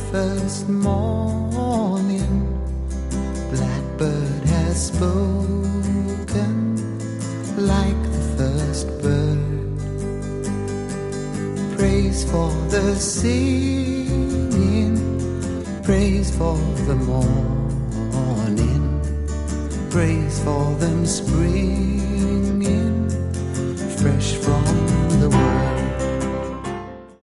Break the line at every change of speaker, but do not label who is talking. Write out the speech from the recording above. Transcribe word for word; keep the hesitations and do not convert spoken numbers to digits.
first morning, blackbird has spoken like the first bird. Praise for the singing, praise for the morning, praise for them springing fresh from